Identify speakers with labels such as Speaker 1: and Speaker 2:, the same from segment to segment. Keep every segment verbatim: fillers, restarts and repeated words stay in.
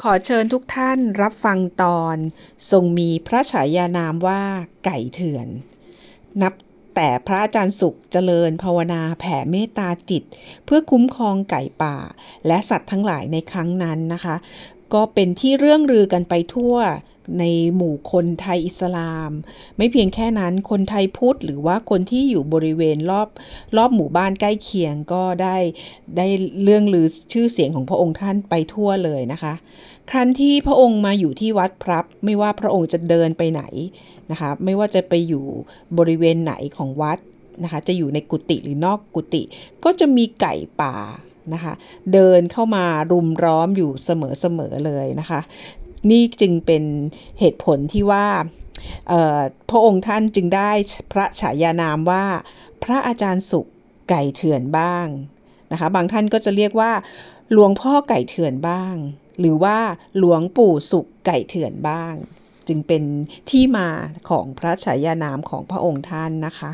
Speaker 1: ขอเชิญทุกท่านรับฟังตอนทรงมีพระฉายานามว่าไก่เถื่อนนับแต่พระอาจารย์สุขเจริญภาวนาแผ่เมตตาจิตเพื่อคุ้มครองไก่ป่าและสัตว์ทั้งหลายในครั้งนั้นนะคะก็เป็นที่เรื่องลือกันไปทั่วในหมู่คนไทยอิสลามไม่เพียงแค่นั้นคนไทยพุทธหรือว่าคนที่อยู่บริเวณรอบรอบหมู่บ้านใกล้เคียงก็ได้ได้เรื่องลือชื่อเสียงของพระองค์ท่านไปทั่วเลยนะคะครั้นที่พระองค์มาอยู่ที่วัดพลับไม่ว่าพระองค์จะเดินไปไหนนะคะไม่ว่าจะไปอยู่บริเวณไหนของวัดนะคะจะอยู่ในกุฏิหรือนอกกุฏิก็จะมีไก่ป่านะคะเดินเข้ามารุมล้อมอยู่เสมอๆเลยนะคะนี่จึงเป็นเหตุผลที่ว่าพระองค์ท่านจึงได้พระฉายานามว่าพระอาจารย์สุขไก่เถื่อนบ้างนะคะบางท่านก็จะเรียกว่าหลวงพ่อไก่เถื่อนบ้างหรือว่าหลวงปู่สุขไก่เถื่อนบ้างจึงเป็นที่มาของพระฉายานามของพระองค์ท่านนะคะ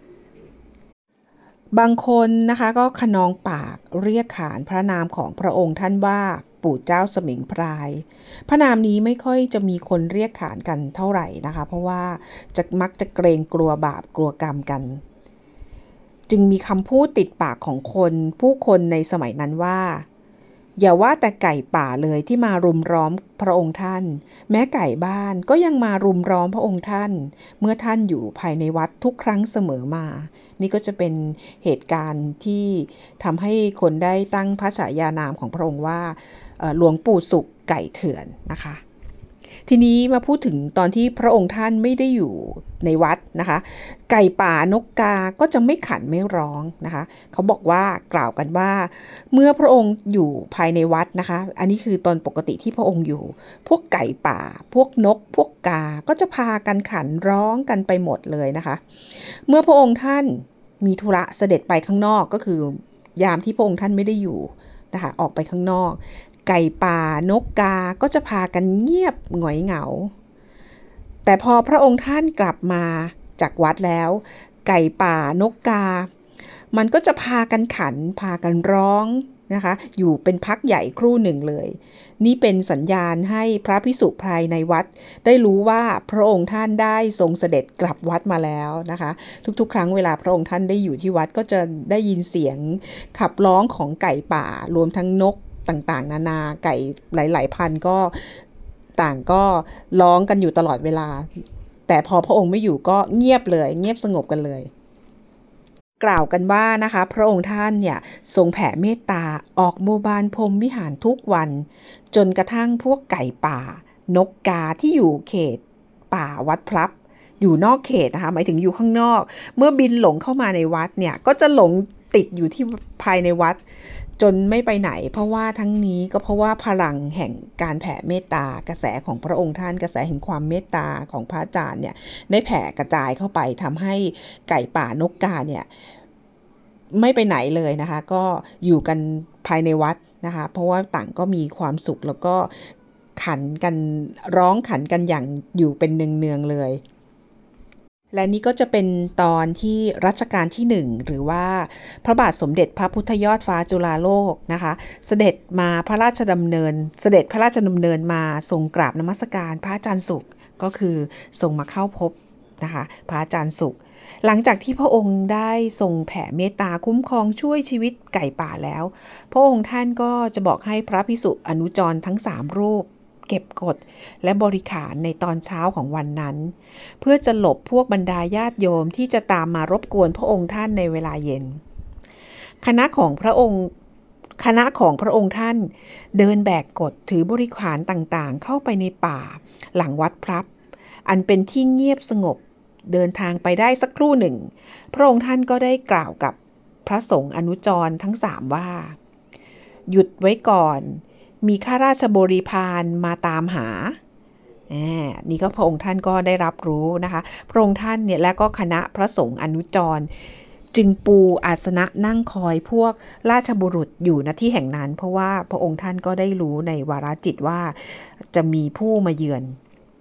Speaker 1: บางคนนะคะก็ขนองปากเรียกขานพระนามของพระองค์ท่านว่าปู่เจ้าสมิงพรายพระนามนี้ไม่ค่อยจะมีคนเรียกขานกันเท่าไหร่นะคะเพราะว่าจะมักจะเกรงกลัวบาปกลัวกรรมกันจึงมีคำพูดติดปากของคนผู้คนในสมัยนั้นว่าอย่าว่าแต่ไก่ป่าเลยที่มารุมล้อมพระองค์ท่านแม้ไก่บ้านก็ยังมารุมล้อมพระองค์ท่านเมื่อท่านอยู่ภายในวัดทุกครั้งเสมอมานี่ก็จะเป็นเหตุการณ์ที่ทำให้คนได้ตั้งพระฉายานามของพระองค์ว่าหลวงปู่สุขไก่เถื่อนนะคะทีนี้มาพูดถึงตอนที่พระองค์ท่านไม่ได้อยู่ในวัดนะคะไก่ป่านกกาก็จะไม่ขันไม่ร้องนะคะเขาบอกว่ากล่าวกันว่าเมื่อพระองค์อยู่ภายในวัดนะคะอันนี้คือตอนปกติที่พระองค์อยู่พวกไก่ป่าพวกนกพวกกาก็จะพากันขันร้องกันไปหมดเลยนะคะเมื่อพระองค์ท่านมีธุระเสด็จไปข้างนอกก็คือยามที่พระองค์ท่านไม่ได้อยู่นะคะออกไปข้างนอกไก่ป่านกกาก็จะพากันเงียบหงอยเหงาแต่พอพระองค์ท่านกลับมาจากวัดแล้วไก่ป่านกกามันก็จะพากันขันพากันร้องนะคะอยู่เป็นพักใหญ่ครู่หนึ่งเลยนี่เป็นสัญญาณให้พระภิกษุภายในวัดได้รู้ว่าพระองค์ท่านได้ทรงเสด็จกลับวัดมาแล้วนะคะทุกๆครั้งเวลาพระองค์ท่านได้อยู่ที่วัดก็จะได้ยินเสียงขับร้องของไก่ป่ารวมทั้งนกต่างๆนานาไก่หลายๆพันก็ต่างก็ร้องกันอยู่ตลอดเวลาแต่พอพระองค์ไม่อยู่ก็เงียบเลยเงียบสงบกันเลยกล่าวกันว่านะคะพระองค์ท่านเนี่ยทรงแผ่เมตตาออกโมบานพรหมวิหารทุกวันจนกระทั่งพวกไก่ป่านกกาที่อยู่เขตป่าวัดพลับอยู่นอกเขตนะคะหมายถึงอยู่ข้างนอกเมื่อบินหลงเข้ามาในวัดเนี่ยก็จะหลงติดอยู่ที่ภายในวัดจนไม่ไปไหนเพราะว่าทั้งนี้ก็เพราะว่าพลังแห่งการแผ่เมตตากระแสของพระองค์ท่านกระแสแห่งความเมตตาของพระอาจารย์เนี่ยได้แผ่กระจายเข้าไปทำให้ไก่ป่านกกาเนี่ยไม่ไปไหนเลยนะคะก็อยู่กันภายในวัดนะคะเพราะว่าต่างก็มีความสุขแล้วก็ขันกันร้องขันกันอย่างอยู่เป็นเนืองๆเลยและนี่ก็จะเป็นตอนที่รัชกาลที่หนึ่งหรือว่าพระบาทสมเด็จพระพุทธยอดฟ้าจุฬาโลกนะคะเสด็จมาพระราชดำเนินเสด็จพระราชดำเนินมาทรงกราบนมัสการพระอาจารย์สุขก็คือทรงมาเข้าพบนะคะพระอาจารย์สุขหลังจากที่พระองค์ได้ทรงแผ่เมตตาคุ้มครองช่วยชีวิตไก่ป่าแล้วพระองค์ท่านก็จะบอกให้พระภิกษุอนุจรทั้งสามรูปเก็บกฎและบริขารในตอนเช้าของวันนั้นเพื่อจะหลบพวกบรรดาญาติโยมที่จะตามมารบกวนพระองค์ท่านในเวลาเย็นคณะของพระองค์คณะของพระองค์ท่านเดินแบกกฎถือบริขารต่างๆเข้าไปในป่าหลังวัดพลับอันเป็นที่เงียบสงบเดินทางไปได้สักครู่หนึ่งพระองค์ท่านก็ได้กล่าวกับพระสงฆ์อนุจรทั้งสามว่าหยุดไว้ก่อนมีข้าราชบริพารมาตามหานี่ก็พระองค์ท่านก็ได้รับรู้นะคะพระองค์ท่านเนี่ยและก็คณะพระสงฆ์อนุจรจึงปูอาสนะนั่งคอยพวกราชบุรุษอยู่ณที่แห่งนั้นเพราะว่าพระองค์ท่านก็ได้รู้ในวาระจิตว่าจะมีผู้มาเยือน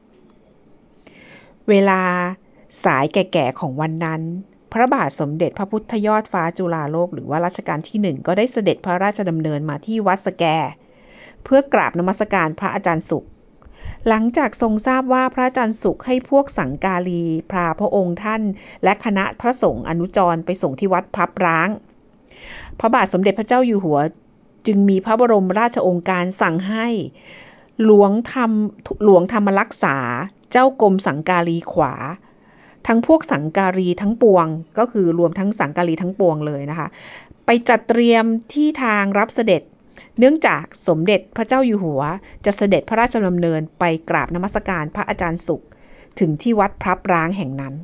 Speaker 1: เวลาสายแก่ๆของวันนั้นพระบาทสมเด็จพระพุทธยอดฟ้าจุฬาโลกหรือว่ารัชกาลที่หนึ่งก็ได้เสด็จพระราชดำเนินมาที่วัดสแกเพื่อกราบนมัสการพระอาจารย์สุขหลังจากทรงทราบว่าพระอาจารย์สุขให้พวกสังกาลีพาพระองค์ท่านและคณะพระสงฆ์อนุจรไปส่งที่วัดพลับร้างพระบาทสมเด็จพระเจ้าอยู่หัวจึงมีพระบรมราชโองการสั่งให้หลวงธรรมหลวงธรรมรักษาเจ้ากรมสังกาลีขวาทั้งพวกสังการีทั้งปวงก็คือรวมทั้งสังการีทั้งปวงเลยนะคะไปจัดเตรียมที่ทางรับเสด็จเนื่องจากสมเด็จพระเจ้าอยู่หัวจะเสด็จพระราชดำเนินไปกราบนมัสการพระอาจารย์สุขถึงที่วัดพลับร้างแห่งนั้น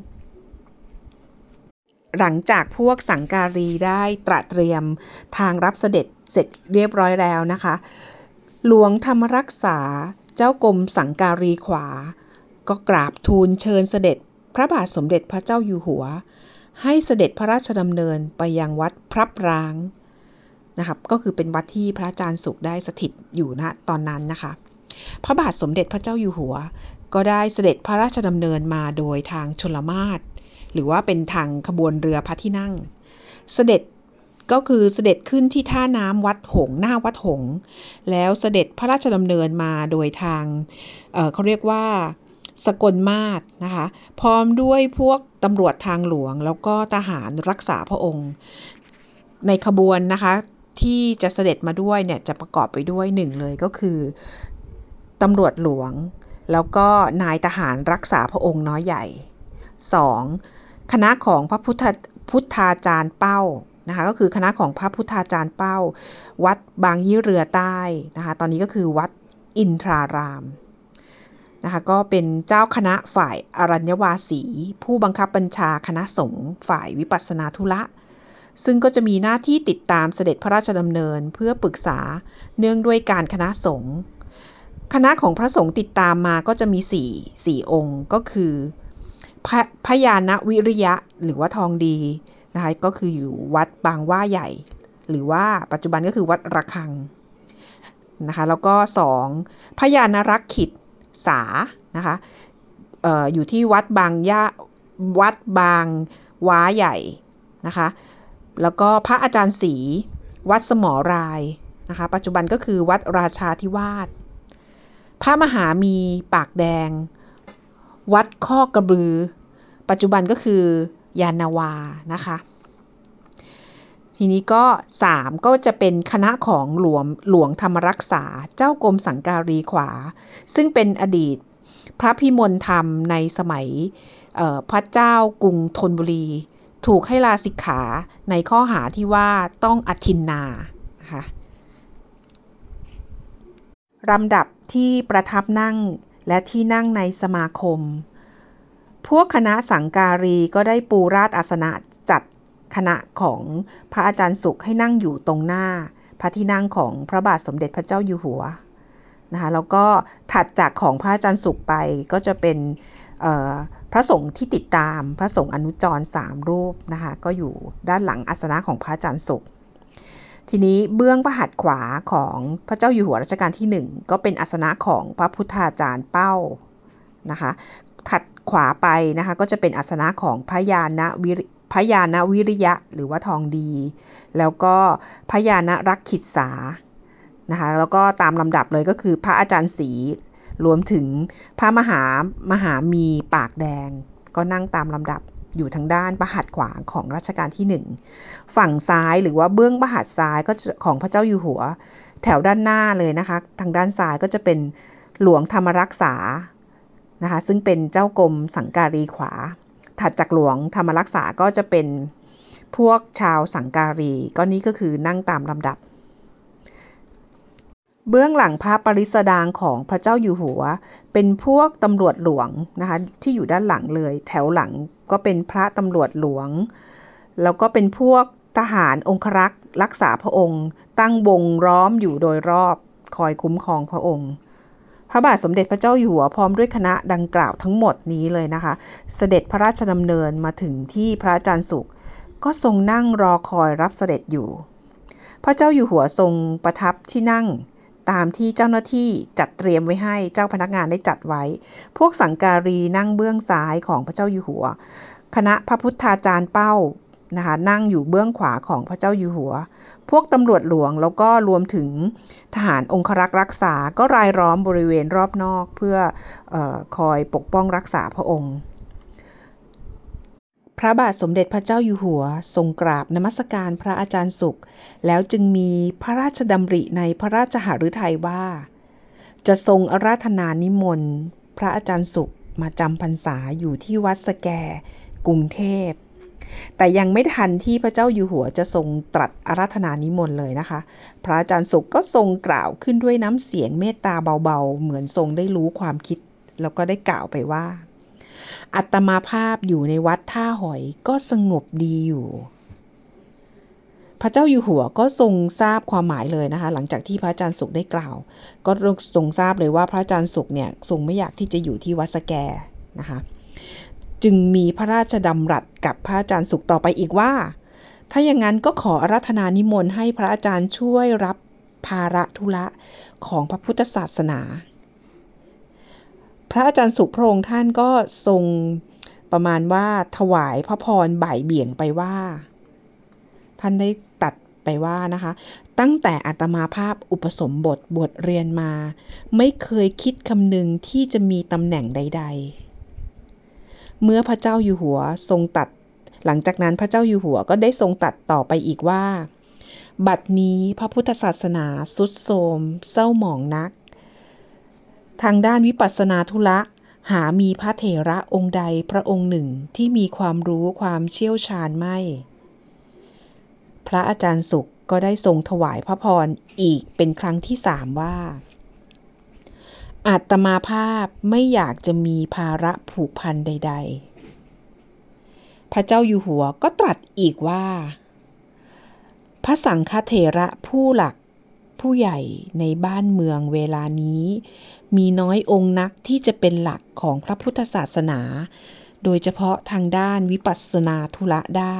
Speaker 1: หลังจากพวกสังการีได้ตระเตรียมทางรับเสด็จเสร็จเรียบร้อยแล้วนะคะหลวงธรรมรักษาเจ้ากรมสังการีขวาก็กราบทูลเชิญเสด็จพระบาทสมเด็จพระเจ้าอยู่หัวให้เสด็จพระราชดำเนินไปยังวัดพลับร้างนะครับก็คือเป็นวัดที่พระอาจารย์สุขได้สถิตอยู่ณตอนนั้นนะคะพระบาทสมเด็จพระเจ้าอยู่หัวก็ได้เสด็จพระราชดำเนินมาโดยทางชลมาศหรือว่าเป็นทางขบวนเรือพระที่นั่งเสด็จก็คือเสด็จขึ้นที่ท่าน้ำวัดหงส์หน้าวัดหงส์แล้วเสด็จพระราชดำเนินมาโดยทางเอ่อเขาเรียกว่าสกลมาศนะคะพร้อมด้วยพวกตำรวจทางหลวงแล้วก็ทหารรักษาพระองค์ในขบวนนะคะที่จะเสด็จมาด้วยเนี่ยจะประกอบไปด้วยหนึ่งเลยก็คือตำรวจหลวงแล้วก็นายทหารรักษาพระองค์น้อยใหญ่สองคณะของพระพุทธพุทธาจารย์เป้านะคะก็คือคณะของพระพุทธาจารย์เป้าวัดบางยี่เรือใต้นะคะตอนนี้ก็คือวัดอินทรารามนะคะก็เป็นเจ้าคณะฝ่ายอรัญญวาสีผู้บังคับบัญชาคณะสงฆ์ฝ่ายวิปัสสนาธุระซึ่งก็จะมีหน้าที่ติดตามเสด็จพระราชดำเนินเพื่อปรึกษาเนื่องด้วยการคณะสงฆ์คณะของพระสงฆ์ติดตามมาก็จะมีสี่ สี่องค์ก็คือพระพญาณวิริยะหรือว่าทองดีนะคะก็คืออยู่วัดบางว่าใหญ่หรือว่าปัจจุบันก็คือวัดระฆังนะคะแล้วก็สองพญานรักขิตสานะคะเอ่ออยู่ที่วัดบางย่าวัดบางว้าใหญ่นะคะแล้วก็พระอาจารย์ศรีวัดสมอรายนะคะปัจจุบันก็คือวัดราชาธิวาสพระมหามีปากแดงวัดข้อกระบือปัจจุบันก็คือยานนาวานะคะทีนี้ก็สามก็จะเป็นคณะของหลวงหลวงธรรมรักษาเจ้ากรมสังการีขวาซึ่งเป็นอดีตพระพิมลธรรมในสมัยพระเจ้ากรุงธนบุรีถูกให้ลาสิกขาในข้อหาที่ว่าต้องอทินนานะคะลำดับที่ประทับนั่งและที่นั่งในสมาคมพวกคณะสังการีก็ได้ปูราชอาสนะจัดคณะของพระอาจารย์สุขให้นั่งอยู่ตรงหน้าพระที่นั่งของพระบาทสมเด็จพระเจ้าอยู่หัวนะคะแล้วก็ถัดจากของพระอาจารย์สุขไปก็จะเป็นพระสงฆ์ที่ติดตามพระสงฆ์อนุจรสามรูปนะคะก็อยู่ด้านหลังอาสนะของพระอาจารย์สุขทีนี้เบื้องพระหัตถ์ขวาของพระเจ้าอยู่หัวรัชกาลที่หนึ่งก็เป็นอาสนะของพระพุทธาจารย์เป้านะคะถัดขวาไปนะคะก็จะเป็นอาสนะของพระญาณวิริพระญาณวิริยะหรือว่าทองดีแล้วก็พระญาณรักขิตสานะคะแล้วก็ตามลำดับเลยก็คือพระอาจารย์ศรีรวมถึงพระมหามหามีปากแดงก็นั่งตามลำดับอยู่ทางด้านพระหัตถ์ขวาของรัชกาลที่หนึ่งฝั่งซ้ายหรือว่าเบื้องพระหัตถ์ซ้ายก็ของพระเจ้าอยู่หัวแถวด้านหน้าเลยนะคะทางด้านซ้ายก็จะเป็นหลวงธรรมรักษานะคะซึ่งเป็นเจ้ากรมสังการีขวาถัดจากหลวงธรรมรักษาก็จะเป็นพวกชาวสังการีก็นี้ก็คือนั่งตามลำดับเบื้องหลังพระปริสดางของพระเจ้าอยู่หัวเป็นพวกตำรวจหลวงนะคะที่อยู่ด้านหลังเลยแถวหลังก็เป็นพระตำรวจหลวงแล้วก็เป็นพวกทหารองครักษ์รักษาพระองค์ตั้งวงล้อมอยู่โดยรอบคอยคุ้มครองพระองค์พระบาทสมเด็จพระเจ้าอยู่หัวพร้อมด้วยคณะดังกล่าวทั้งหมดนี้เลยนะคะเสด็จพระราชดำเนินมาถึงที่พระอาจารย์สุขก็ทรงนั่งรอคอยรับเสด็จอยู่พระเจ้าอยู่หัวทรงประทับที่นั่งตามที่เจ้าหน้าที่จัดเตรียมไว้ให้เจ้าพนักงานได้จัดไว้พวกสังการีนั่งเบื้องซ้ายของพระเจ้าอยู่หัวคณะพระพุทธาจารย์เป้านะคะนั่งอยู่เบื้องขวาของพระเจ้าอยู่หัวพวกตำรวจหลวงแล้วก็รวมถึงทหารองครักษ์รักษาก็รายล้อมบริเวณรอบนอกเพื่อเอ่อคอยปกป้องรักษาพระองค์พระบาทสมเด็จพระเจ้าอยู่หัวทรงกราบนมัสการพระอาจารย์สุขแล้วจึงมีพระราชดำริในพระราชหฤทัยว่าจะทรงอาราธนานิมนต์พระอาจารย์สุขมาจำพรรษาอยู่ที่วัดสแกกรุงเทพแต่ยังไม่ทันที่พระเจ้าอยู่หัวจะทรงตรัสอาราธนานิมนต์เลยนะคะพระอาจารย์สุขก็ทรงกล่าวขึ้นด้วยน้ำเสียงเมตตาเบาๆเหมือนทรงได้รู้ความคิดแล้วก็ได้กล่าวไปว่าอาตมาภาพอยู่ในวัดท่าหอยก็สงบดีอยู่พระเจ้าอยู่หัวก็ทรงทราบความหมายเลยนะคะหลังจากที่พระอาจารย์สุขได้กล่าวก็ทรงทราบเลยว่าพระอาจารย์สุขเนี่ยทรงไม่อยากที่จะอยู่ที่วัดสแกนะคะจึงมีพระราชดำรัสกับพระอาจารย์สุขต่อไปอีกว่าถ้าอย่างนั้นก็ขออาราธนานิมนต์ให้พระอาจารย์ช่วยรับภาระธุระของพระพุทธศาสนาพระอาจารย์สุขพระองค์ท่านก็ทรงประมาณว่าถวายพระพรบ่ายเบี่ยงไปว่าท่านได้ตัดไปว่านะคะตั้งแต่อาตมาภาพอุปสมบทบวชเรียนมาไม่เคยคิดคำนึงที่จะมีตำแหน่งใดๆเมื่อพระเจ้าอยู่หัวทรงตัดหลังจากนั้นพระเจ้าอยู่หัวก็ได้ทรงตัดต่อไปอีกว่าบัดนี้พระพุทธศาสนาทรุดโทรมเศร้าหมองนักทางด้านวิปัสสนาธุระหามีพระเถระองค์ใดพระองค์หนึ่งที่มีความรู้ความเชี่ยวชาญไม่พระอาจารย์สุขก็ได้ทรงถวายพระพรอีกเป็นครั้งที่สามว่าอาตมาภาพไม่อยากจะมีภาระผูกพันใดๆพระเจ้าอยู่หัวก็ตรัสอีกว่าพระสังฆเถระผู้หลักผู้ใหญ่ในบ้านเมืองเวลานี้มีน้อยองค์นักที่จะเป็นหลักของพระพุทธศาสนาโดยเฉพาะทางด้านวิปัสสนาธุระได้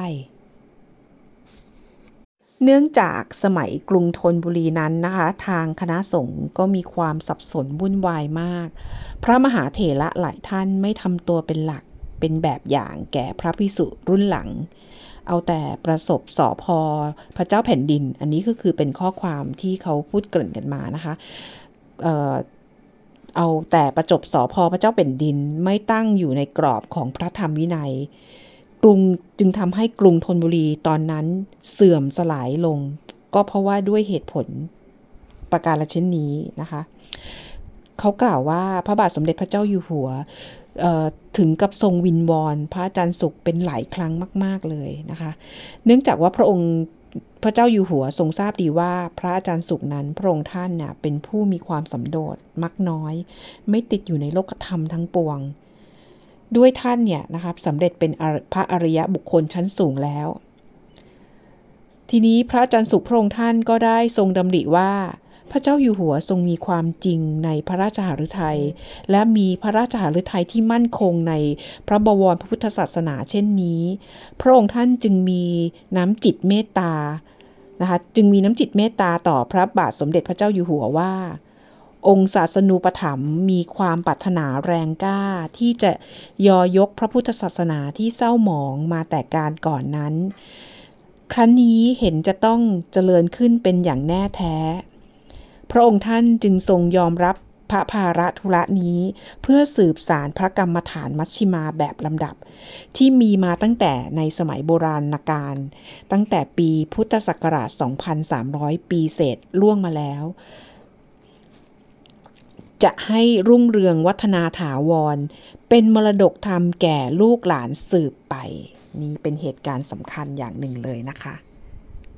Speaker 1: เนื่องจากสมัยกรุงธนบุรีนั้นนะคะทางคณะสงฆ์ก็มีความสับสนวุ่นวายมากพระมหาเถระหลายท่านไม่ทำตัวเป็นหลักเป็นแบบอย่างแก่พระภิกษุรุ่นหลังเอาแต่ประสบสอพอพระเจ้าแผ่นดินอันนี้ก็คือเป็นข้อความที่เขาพูดเกริ่นกันมานะคะเอ่อเอาแต่ประจบสอพอพระเจ้าแผ่นดินไม่ตั้งอยู่ในกรอบของพระธรรมวินัยกรุงจึงทำให้กรุงธนบุรีตอนนั้นเสื่อมสลายลงก็เพราะว่าด้วยเหตุผลประการเช่นนี้นะคะเขากล่าวว่าพระบาทสมเด็จพระเจ้าอยู่หัวถึงกับทรงวิงวอนพระอาจารย์สุขเป็นหลายครั้งมากๆเลยนะคะเนื่องจากว่าพระองค์พระเจ้าอยู่หัวทรงทราบดีว่าพระอาจารย์สุขนั้นพระองค์ท่านเนี่ยเป็นผู้มีความสันโดษมักน้อยไม่ติดอยู่ในโลกธรรมทั้งปวงด้วยท่านเนี่ยนะครับสำเร็จเป็นพระอริยบุคคลชั้นสูงแล้วทีนี้พระอาจารย์สุขพระองค์ท่านก็ได้ทรงดำริว่าพระเจ้าอยู่หัวทรงมีความจริงในพระราชหฤทัยและมีพระราชหฤทัยที่มั่นคงในพระบวรพระพุทธศาสนาเช่นนี้พระองค์ท่านจึงมีน้ำจิตเมตตานะคะจึงมีน้ำจิตเมตตาต่อพระบาทสมเด็จพระเจ้าอยู่หัวว่าองค์ศาสนูปถัมภ์มีความปรารถนาแรงกล้าที่จะยอยกพระพุทธศาสนาที่เศร้าหมองมาแต่การก่อนนั้นครั้นนี้เห็นจะต้องเจริญขึ้นเป็นอย่างแน่แท้พระองค์ท่านจึงทรงยอมรับพระภาระธุระนี้เพื่อสืบสานพระกรรมฐานมัชฌิมาแบบลำดับที่มีมาตั้งแต่ในสมัยโบราณกาลตั้งแต่ปีพุทธศักราช สองพันสามร้อย ปีเศษล่วงมาแล้วจะให้รุ่งเรืองวัฒนาถาวรเป็นมรดกธรรมแก่ลูกหลานสืบไปนี่เป็นเหตุการณ์สำคัญอย่างหนึ่งเลยนะคะ